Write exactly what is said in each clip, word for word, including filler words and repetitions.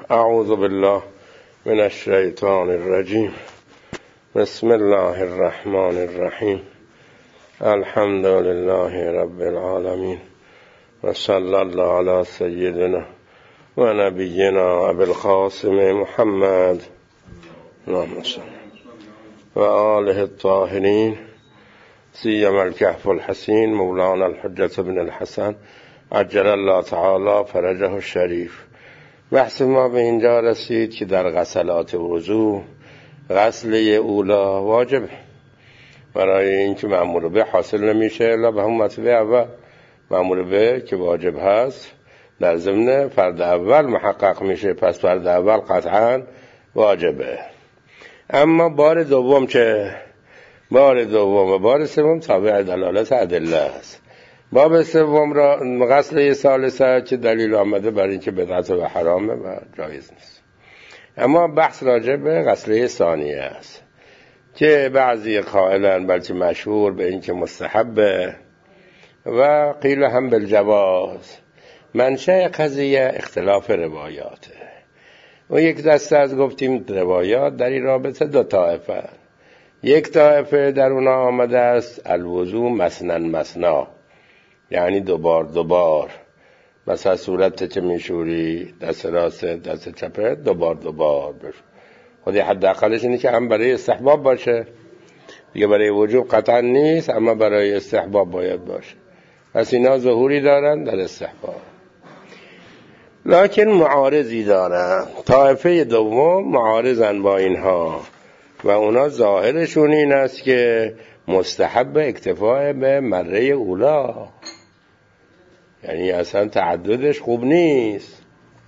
اعوذ بالله من الشیطان الرجیم. بسم الله الرحمن الرحیم. الحمد لله رب العالمین و صلی الله علی سیدنا و نبینا ابی القاسم محمد اللهم صل و آله الطاهرین سیما الکهف الحسین مولانا الحجة بن الحسن عجل الله تعالی فرجه الشریف. بحث ما به اینجا رسید که در غسلات وضو غسل اولا واجبه، برای اینکه مأمور به حاصل نمیشه الا به همون مرتبه اول. مأمور به که واجب هست در ضمن فرد اول محقق میشه، پس فرد اول قطعا واجبه. اما بار دوم چه؟ بار دوم و بار سوم تابع دلالت ادله است. باب سوم را غسل ثالثه که دلیل آمده برای اینکه بدعت و حرامه و جایز نیست. اما بحث راجع به غسل ثانیه است که بعضی قائلن بلکه مشهور به اینکه مستحبه و قیل هم بالجواز. منشأ قضیه اختلاف روایاته و یک دسته از گفتیم روایات در این رابطه دو طایفه. یک طایفه در اونا آمده است الوضو مسنن مسنا، یعنی دوبار دوبار، مثلا صورت که میشوری دست راست دست چپه دوبار دوبار بشو. خودی حد اقلش اینه که هم برای استحباب باشه دیگه، برای وجوب قطعا نیست اما برای استحباب باید باشه. پس اینا ظهوری دارن در استحباب، لکن معارضی دارن. طایفه دوم معارضن با اینها و اونا ظاهرشون این است که مستحب اکتفاء به مره اولا، یعنی اصلا تعددش خوب نیست،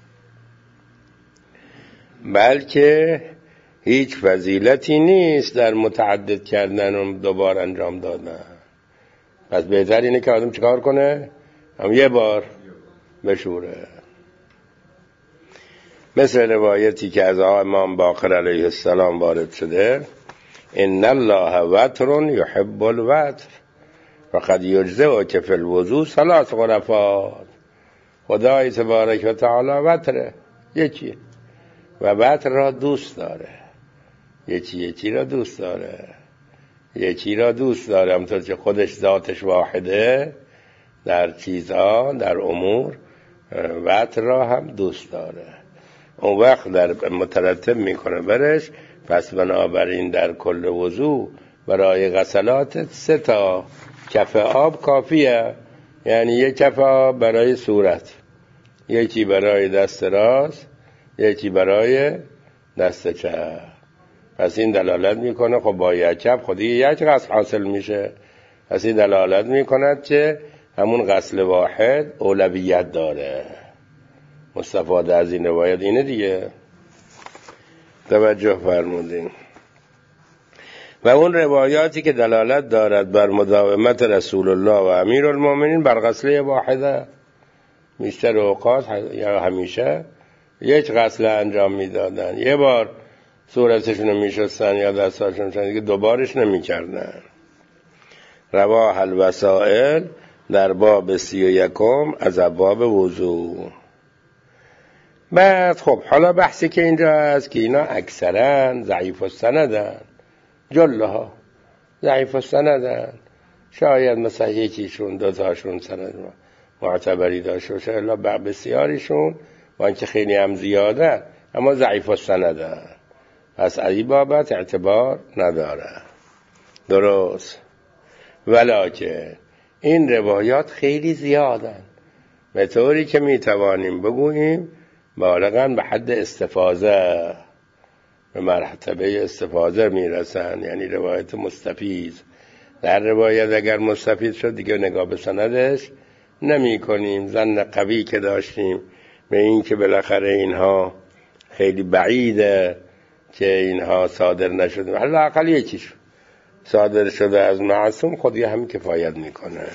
بلکه هیچ فضیلتی نیست در متعدد کردن و دوبار انجام دادن. پس بهتر اینه که آدم چیکار کنه؟ هم یه بار بشوره. مثل روایتی که از امام باقر علیه السلام وارد شده: ان الله وتر یحب الوتر فقد یجزئ که فی الوضو ثلاث غرفات. خدای تبارک و تعالی وتره، یکیه و وتر را دوست داره. یکی یکی را دوست داره، یکی را دوست داره، همونطور که خودش ذاتش واحده در چیزها در امور، وتر را هم دوست داره. اون وقت در مترتب میکنه برش. پس بنابراین در کل وضو برای غسلات سه تا کف آب کافیه، یعنی یک کف آب برای صورت، یکی برای دست راست، یکی برای دست چپ. پس این دلالت میکنه خب با یک کف خودی یک غسل حاصل میشه. پس این دلالت میکند که همون غسل واحد اولویت داره. مستفاده از این روایت اینه دیگه، توجه فرمودین. و اون روایاتی که دلالت دارد بر مداومت رسول الله و امیر المؤمنین بر غسل واحده، بیشتر اوقات یا همیشه یک غسل انجام میدادن، یه بار صورتشون رو میشستن یا دستاشون شدن دیگه دوبارش نمیکردن. رواه الوسائل در باب سی و یکم از ابواب وضو. بعد خب حالا بحثی که اینجا هست که اینا اکثرا ضعیف السندن، جلها ضعیف السندن، شاید مثلا یکیشون دوتاشون سند معتبری داشته باشه الا بسیاریشون و اینکه خیلی هم زیاده اما ضعیف السندن، پس از این بابت اعتبار نداره. درست، ولکن این روایات خیلی زیادن به طوری که میتوانیم بگوییم بالغاً به حد استفاضه، به مرتبه استفاضه میرسن، یعنی روایت مستفیض. در روایت اگر مستفیض شد دیگه نگاه به سندش نمی کنیم. ظن قوی که داشتیم به این که بالاخره اینها خیلی بعیده که اینها صادر نشده، حالا اقل یکیش صادر شده از معصوم، خودی هم کفایت میکنه.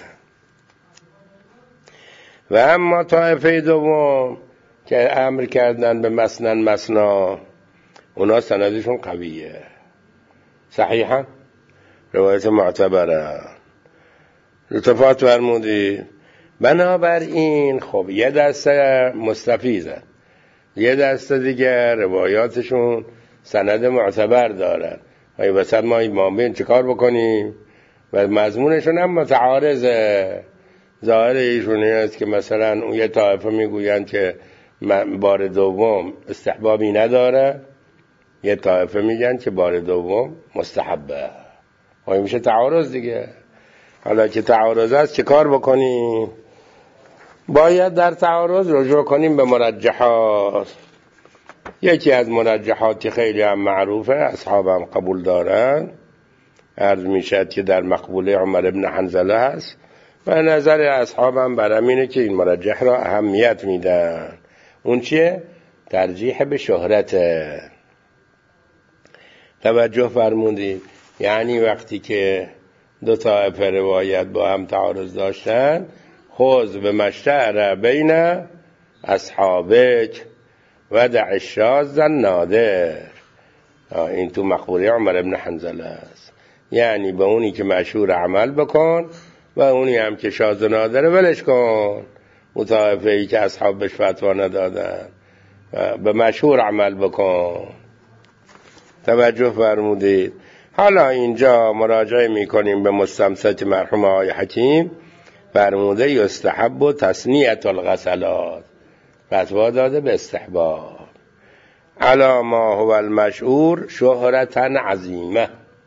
و اما طایفه دوم که امر کردن به مسنن مسنا، اونا سندشون قویه، صحیحا روایت معتبره. التفات فرمودید. بنابراین خب یه دسته مستفیضه یه دسته دیگه روایاتشون سند معتبر دارن. ای وسط ما امامین چه کار بکنیم؟ و مضمونشون هم متعارضه. ظاهر ایشون است که مثلا اون یه طایفه میگویند که بار دوم استحبابی نداره، یه طایفه میگن که بار دوم مستحبه. های میشه تعارض دیگه. حالا که تعارض است چه کار بکنیم؟ باید در تعارض رجوع کنیم به مرجحات. یکی از مرجحاتی خیلی هم معروفه، اصحاب هم قبول دارن، عرض میشد که در مقبوله عمر ابن حنظله هست و نظر اصحاب هم برام اینه که این مرجح را اهمیت میدن. اون چیه؟ ترجیح به شهرته. توجه فرمودید، یعنی وقتی که دو طایفه روایت با هم تعارض داشتن، خذ به مشتهر بین اصحابک و دع الشاذ النادر. این تو مقبوله عمر ابن حنظله است. یعنی به اونی که مشهور عمل بکن و اونی هم که شاذ و نادره ولش کن. اون طایفه ای که اصحاب بهش فتوا ندادن به مشهور عمل بکن. توجه فرمودید. حالا اینجا مراجعه میکنیم به مستمسک مرحوم آقای حکیم، فرموده یستحب و تسنیت الغسلات، فتوا داده به استحباب. علا ما هو المشهور شهرتا عظیمه،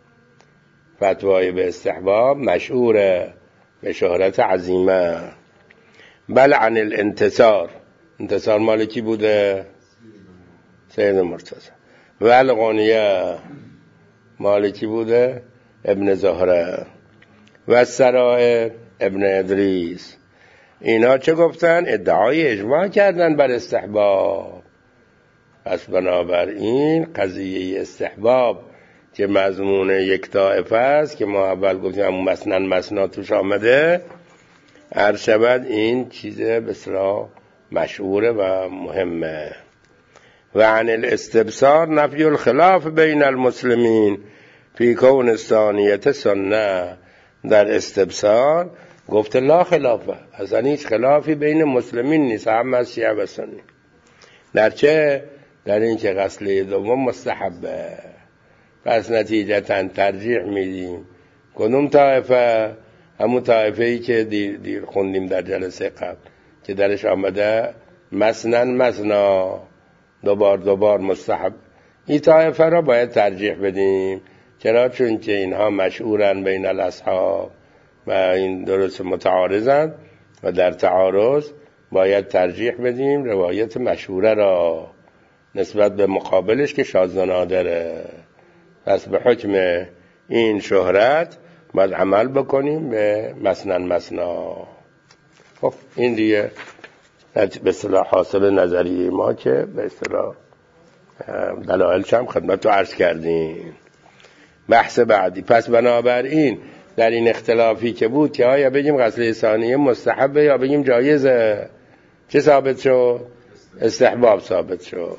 فتوای به استحباب مشهوره به شهرت عظیمه. بل عن الانتصار، انتصار مالکی بوده؟ سید مرتضی. و الغنیه مالکی بوده؟ ابن زهره. و سرائر ابن ادریس. اینا چه گفتن؟ ادعای اجماع کردن بر استحباب. پس بنابراین قضیه استحباب که مضمون یک طائفه است که ما اول گفتیم همون مسنن مسنا توش آمده، عرض شود این چیز بسیار مشهوره و مهمه. و عن الاستبصار نفی الخلاف بین المسلمین فی کون الثانیه سنه. در استبصار گفت لا خلافه، اصلا هیچ خلافی بین مسلمین نیست، هم از شیعه و سنی. در چه؟ در این که غسله دوم مستحبه. پس نتیجتا ترجیح میدیم کدوم طایفه؟ همون طایفه ای که دیر, دیر خوندیم در جلسه قبل که درش آمده مسنن مسنا، دوبار دوبار مستحب. این طایفه را باید ترجیح بدیم. چرا؟ چون که اینها مشهورن بین الاصحاب و این درست متعارضن و در تعارض باید ترجیح بدیم روایت مشهوره را نسبت به مقابلش که شاذ و نادره. پس به حکم این شهرت باید عمل بکنیم به مسنن مسنا. خب این دیگه به اصطلاح حاصل نظریه ما که به اصطلاح دلایلش هم خدمت رو عرض کردیم. بحث بعدی. پس بنابراین در این اختلافی که بود که آیا بگیم غسل ثانیه مستحبه یا بگیم جایزه، چه ثابت شد؟ استحباب ثابت شد.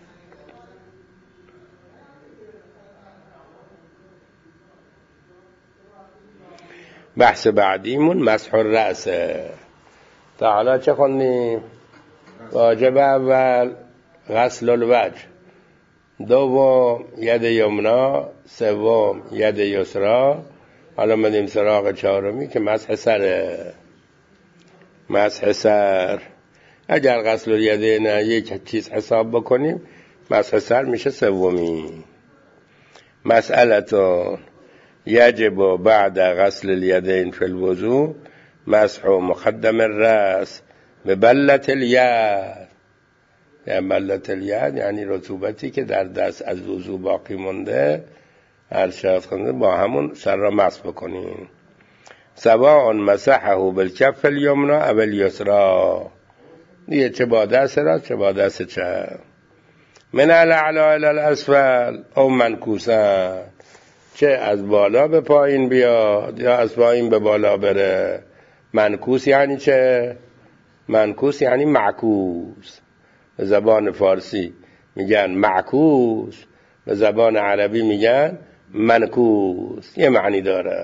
بحث بعدیمون مسح الرأس. تا حالا چه خوندیم؟ واجب اول غسل الوجه، دوم ید یمنا، سوم ید یسرا. حالا مدیم سراغ چهارمی که مسح سره. مسح سر اگر غسل الیدین یک چیز حساب بکنیم، مسح سر میشه سومی. مسئلتون یجب بعد غسل الیدین فی الوضوء مسح مقدم الراس به بلت الید. یعنی بلت الید یعنی رطوبتی که در دست از وضو باقی مونده ارشاد خونده با همون سر را مسح بکنیم. سواء مسحه بالکف الیمنا او الیسرا، دیگه چه با دست راست چه با دست چپ. من الاعلی الی الاسفل او منکوسا، چه از بالا به پایین بیاد یا از پایین به بالا بره. منکوس یعنی چه؟ منکوس یعنی معکوس. به زبان فارسی میگن معکوس، به زبان عربی میگن منکوس. یه معنی داره،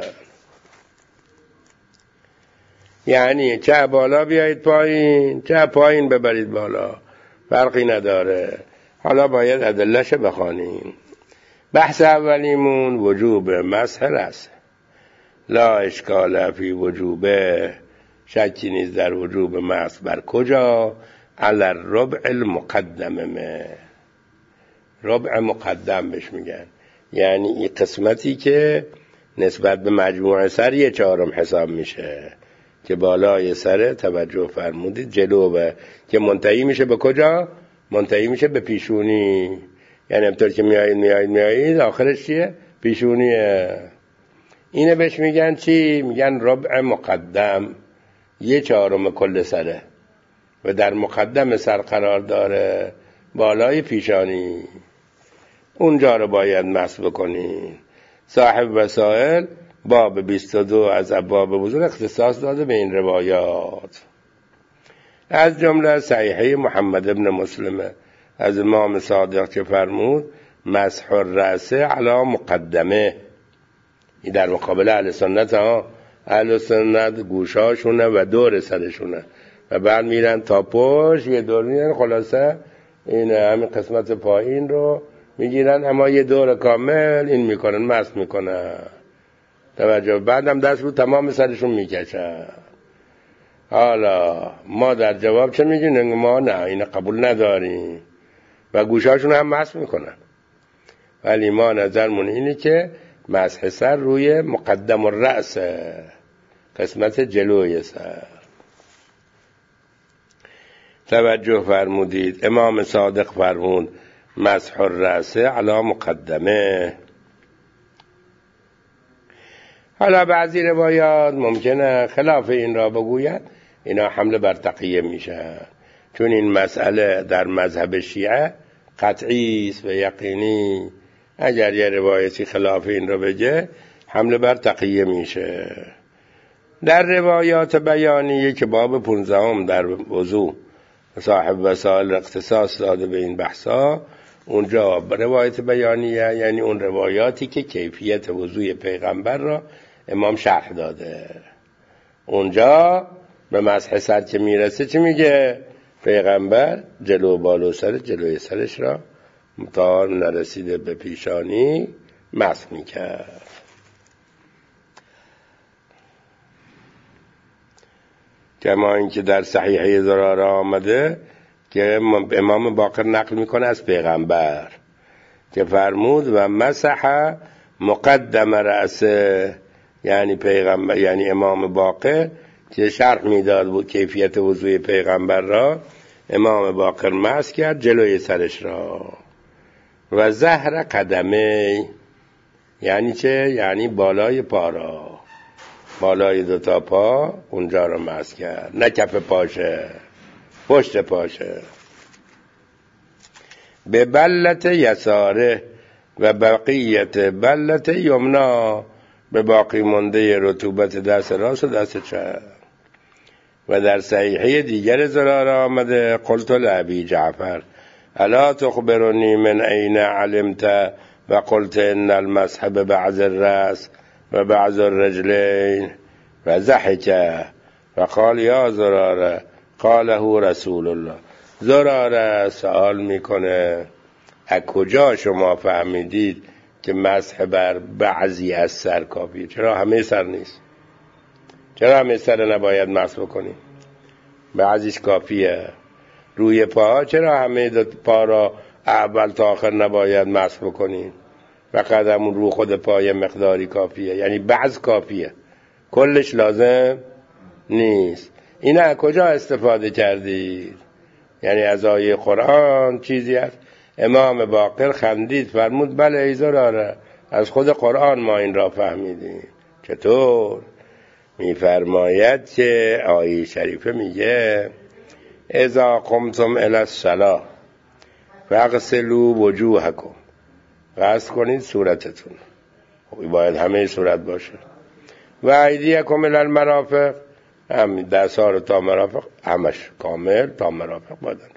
یعنی چه بالا بیایید پایین چه پایین ببرید بالا. فرقی نداره. حالا باید ادله‌شو بخوانیم. بحث اولیمون وجوب مسح رأس. لا اشکال فی وجوبه، شکی نیست در وجوب مسح. بر کجا؟ علی الربع المقدمه. ربع مقدم بهش میگن، یعنی این قسمتی که نسبت به مجموع سر یه چهارم حساب میشه، که بالای سر توجه فرمودید جلو به که منتهی میشه به کجا؟ منتهی میشه به پیشونی. یعنی همطور که میایید میایید میایید آخرش چیه؟ پیشونیه. اینه بهش میگن چی؟ میگن ربع مقدم، یه چهارم کل سره و در مقدم سر قرار داره، بالای پیشانی. اونجا رو باید مسح بکنین. صاحب وسائل باب بیست و دو از ابواب وضو اختصاص داده به این روایات. از جمله صحیحه محمد ابن مسلمه از امام صادق که فرمود مسح الرأس علی مقدمه. این در مقابل اهل سنت ها. اهل سنت گوشاشونه و دور سرشونه و بعد میرن تا پشت یه دور میرن، خلاصه این همین قسمت پایین رو میگیرن، اما یه دور کامل این میکنن، مسح میکنن. توجه. بعدم دست رو تمام سرشون میکشن. حالا ما در جواب چه میگیم؟ ما نه، این قبول نداریم و گوشاشون هم مسح میکنن. ولی ما نظرمون اینه که مسح سر روی مقدم الرأس، قسمت جلوی سر. توجه فرمودید. امام صادق فرمود مسح الرأس علی مقدمه. حالا بعضی روایات ممکنه خلاف این را بگوید، اینا حمله بر تقیه میشه، چون این مسئله در مذهب شیعه قطعی است و یقینی. اگر یه روایتی خلاف این را بگه حمله بر تقیه میشه. در روایات بیانیه که باب پونزدهم در وضو صاحب وسائل اختصاص داده به این بحثا، اونجا روایت بیانیه یعنی اون روایاتی که کیفیت وضوی پیغمبر را امام شرح داده. اونجا به مسح سر که میرسه چی میگه؟ پیغمبر جلو بالو سر جلوی سرش را تا نرسیده به پیشانی مسح میکرد. کما اینکه در صحیحه زراره آمده که امام باقر نقل میکنه از پیغمبر که فرمود و مسح مقدم رأسه، یعنی پیغمبر، یعنی امام باقر که شرح میداد بود کیفیت وضوی پیغمبر را، امام باقر مسح کرد جلوی سرش را. و ظهر قدمه یعنی چه؟ یعنی بالای پا را، بالای دوتا پا اونجا را مسح کرد، نه کف پاشه، پشت پاشه. به بلت یساره و بقیت بلت یمنا، به باقی مانده رطوبت دست راست و دست چپ. و در صحیحه دیگر زراره آمده قلت لابی جعفر الا تخبرنی من این علمت و قلت ان المسح ببعض الراس و بعض الرجلین و ضحک و قال یا زراره قاله رسول الله. زراره سوال میکنه از کجا شما فهمیدید که مسح بر بعضی از سر کافیه؟ چرا همه سر نیست؟ چرا همه سر نباید مسح بکنیم؟ بعضیش کافیه. روی پا چرا همه پا را اول تا آخر نباید مسح بکنیم؟ و قدم رو خود پای مقداری کافیه، یعنی بعض کافیه، کلش لازم نیست. اینا از کجا استفاده کردید؟ یعنی از آیه قرآن چیزی هست؟ امام باقر خندید فرمود بله ای زراره، از خود قرآن ما این را فهمیدیم. چطور؟ میفرماید که آیه شریفه میگه اذا قمتم الی الصلاة فاغسلوا وجوهکم، غسل کنید صورتتون. خب باید همه صورت باشه. و ایدیکم الی المرافق، هم دست‌ها رو تا مرافق، همش کامل تا مرافق باید انجام.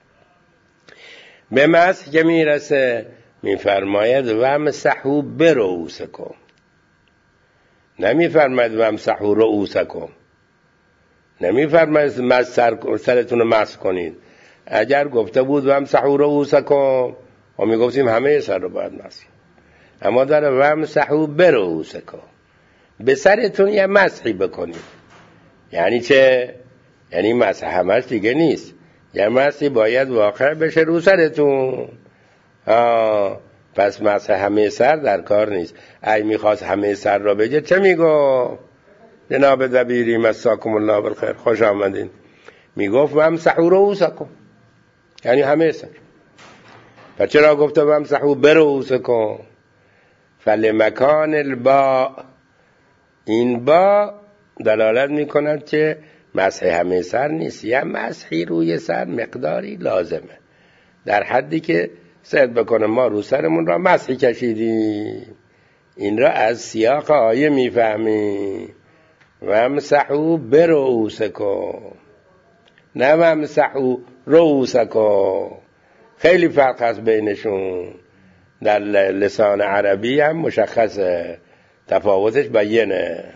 به مسح که میرسه میفرماید و امسحوا برؤوسکم، نمیفرماید و امسحوا رؤوسکم، نمیفرماید سر سرتون رو مسح کنید، اگر گفته بود وامسحوا رؤوسکم ما میگفتیم همه سر رو باید مسح، اما داره وامسحوا برؤوسکم، به سرتون یه مسحی بکنید. یعنی چه؟ یعنی مسح همش دیگه نیست، یه مسحی باید واقع بشه رو سرتون. آه پس مسح همه سر در کار نیست. ای میخواست همه سر را بگه چه میگو؟ جناب دبیری مساکم الله بالخیر، خوش آمدین، میگفت وامسحوا رؤوسکم یعنی همه سر. پس چرا گفته وامسحوا برؤوسکم؟ فلمکان الباء، این با دلالت میکند که مسح همه سر نیست، یه مسحی روی سر مقداری لازمه، در حدی که سعد بکنه ما رو سرمون را مسحی کشیدیم. این را از سیاق آیه میفهمی. وامسحوا برؤوسکم نه وامسحوا رؤوسکم، خیلی فرق هست بینشون، در لسان عربی هم مشخصه، تفاوتش بیانه.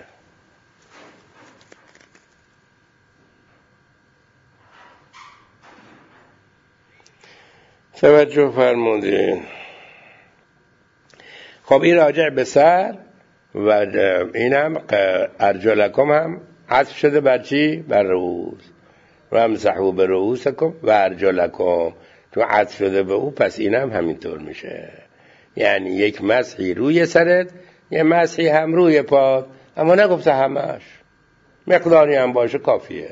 توجه فرمودین. خب این راجع به سر و اینم ارجلکم هم عطف شده بر چی؟ بر رؤوس. وامسحوا برؤوسکم و ارجلکم تو عطف شده به او، پس اینم همینطور میشه، یعنی یک مسحی روی سرت، یه مسحی هم روی پات، اما نگفته همش، مقداری هم باشه کافیه.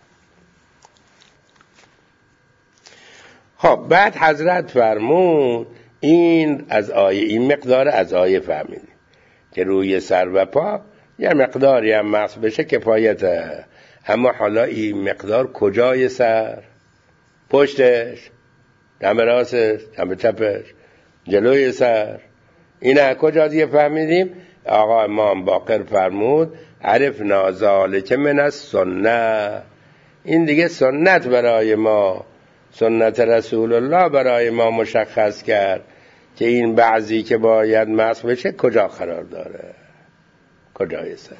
خب بعد حضرت فرمود این از آیه، این مقدار از آیه فهمیدیم که روی سر و پا یه مقداری هم مسح بشه کفایته، اما حالا این مقدار کجای سر؟ پشتش، دم راستش، دم چپش، جلوی سر، اینه کجا دیگه فهمیدیم؟ آقا امام باقر فرمود عرفنا ذالک من السنه، این دیگه سنت برای ما، سنت رسول الله برای ما مشخص کرد که این بعضی که باید مسح بشه کجا قرار داره، کجای سره.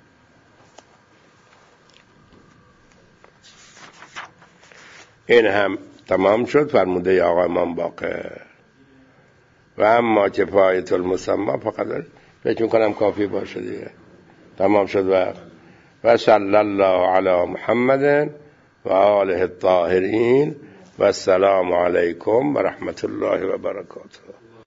این هم تمام شد فرموده آقا امام باقر. و اما که پایت المسمى فقط فکر میکنم کافی باشه دیگه، تمام شد. وقت و صلی الله علی محمد و آله الطاهرین و السلام علیکم و رحمت الله و برکاته.